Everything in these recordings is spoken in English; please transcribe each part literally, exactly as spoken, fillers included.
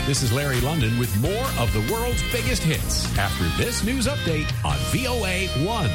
This is Larry London with more of the world's biggest hits after this news update on V O A one.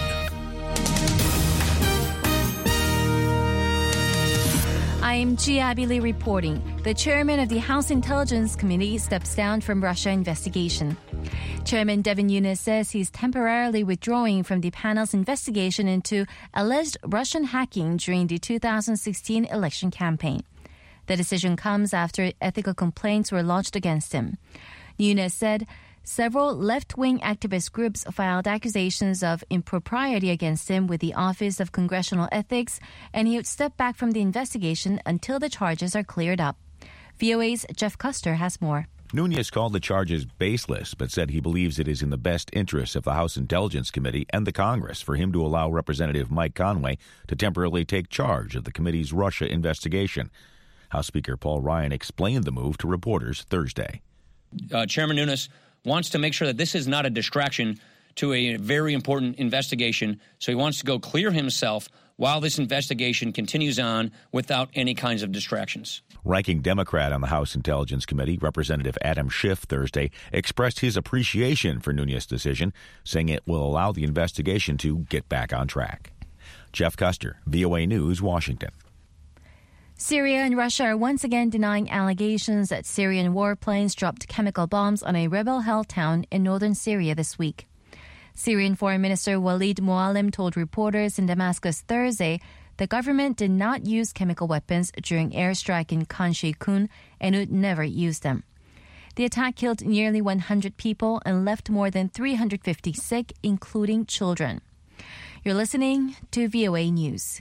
I'm Ji Abby Lee reporting. The chairman of the House Intelligence Committee steps down from Russia investigation. Chairman Devin Nunes says he's temporarily withdrawing from the panel's investigation into alleged Russian hacking during the two thousand sixteen election campaign. The decision comes after ethical complaints were lodged against him. Nunes said several left-wing activist groups filed accusations of impropriety against him with the Office of Congressional Ethics, and he would step back from the investigation until the charges are cleared up. V O A's Jeff Custer has more. Nunes called the charges baseless, but said he believes it is in the best interest of the House Intelligence Committee and the Congress for him to allow Representative Mike Conway to temporarily take charge of the committee's Russia investigation. House Speaker Paul Ryan explained the move to reporters Thursday. Uh, Chairman Nunes wants to make sure that this is not a distraction to a very important investigation, so he wants to go clear himself while this investigation continues on without any kinds of distractions. Ranking Democrat on the House Intelligence Committee, Representative Adam Schiff, Thursday, expressed his appreciation for Nunes' decision, saying it will allow the investigation to get back on track. Jeff Custer, V O A News, Washington. Syria and Russia are once again denying allegations that Syrian warplanes dropped chemical bombs on a rebel-held town in northern Syria this week. Syrian Foreign Minister Walid Muallim told reporters in Damascus Thursday the government did not use chemical weapons during airstrike in Khan Sheikhoun and would never use them. The attack killed nearly one hundred people and left more than three hundred fifty sick, including children. You're listening to V O A News.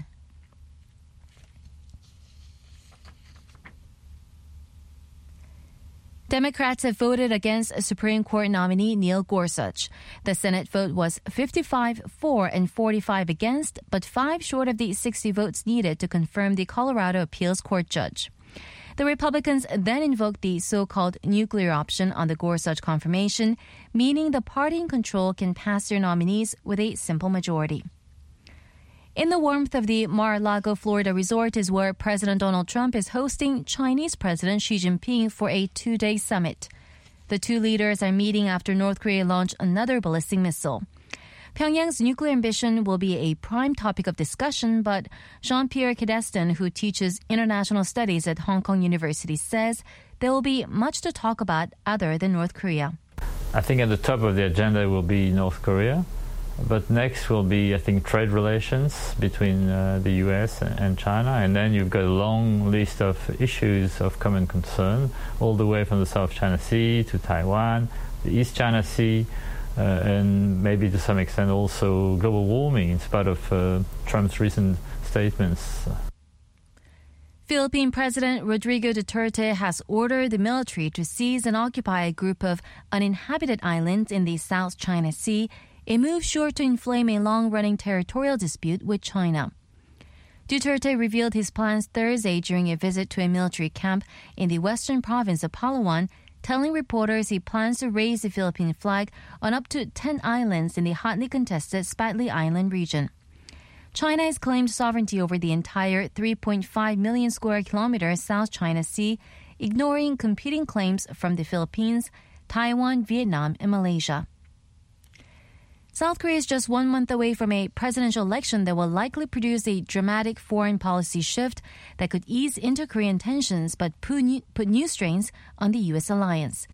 Democrats have voted against Supreme Court nominee Neil Gorsuch. The Senate vote was fifty-five for and forty-five against, but five short of the sixty votes needed to confirm the Colorado Appeals Court judge. The Republicans then invoked the so-called nuclear option on the Gorsuch confirmation, meaning the party in control can pass their nominees with a simple majority. In the warmth of the Mar-a-Lago, Florida resort is where President Donald Trump is hosting Chinese President Xi Jinping for a two-day summit. The two leaders are meeting after North Korea launched another ballistic missile. Pyongyang's nuclear ambition will be a prime topic of discussion, but Jean-Pierre Cadestin, who teaches international studies at Hong Kong University, says there will be much to talk about other than North Korea. I think at the top of the agenda will be North Korea. But next will be, I think, trade relations between uh, the U S and China. And then you've got a long list of issues of common concern, all the way from the South China Sea to Taiwan, the East China Sea, uh, and maybe to some extent also global warming in spite of uh, Trump's recent statements. Philippine President Rodrigo Duterte has ordered the military to seize and occupy a group of uninhabited islands in the South China Sea, a move sure to inflame a long-running territorial dispute with China. Duterte revealed his plans Thursday during a visit to a military camp in the western province of Palawan, telling reporters he plans to raise the Philippine flag on up to ten islands in the hotly contested Spratly Island region. China has claimed sovereignty over the entire three point five million square kilometer South China Sea, ignoring competing claims from the Philippines, Taiwan, Vietnam, and Malaysia. South Korea is just one month away from a presidential election that will likely produce a dramatic foreign policy shift that could ease inter-Korean tensions but put new, put new strains on the U S alliance.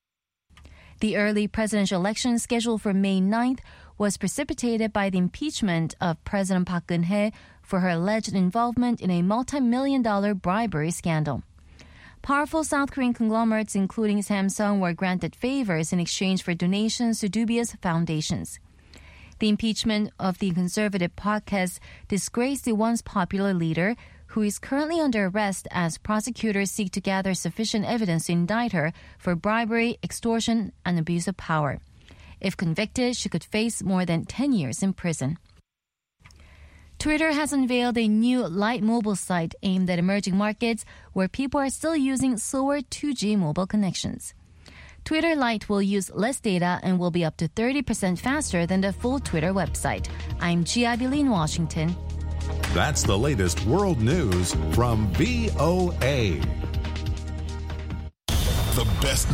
The early presidential election scheduled for May ninth was precipitated by the impeachment of President Park Geun-hye for her alleged involvement in a multi-million dollar bribery scandal. Powerful South Korean conglomerates, including Samsung, were granted favors in exchange for donations to dubious foundations. The impeachment of the conservative Park has disgraced the once popular leader, who is currently under arrest as prosecutors seek to gather sufficient evidence to indict her for bribery, extortion, and abuse of power. If convicted, she could face more than ten years in prison. Twitter has unveiled a new light mobile site aimed at emerging markets where people are still using slower two G mobile connections. Twitter Lite will use less data and will be up to thirty percent faster than the full Twitter website. I'm Ji Abby Lee in Washington. That's the latest world news from V O A. The best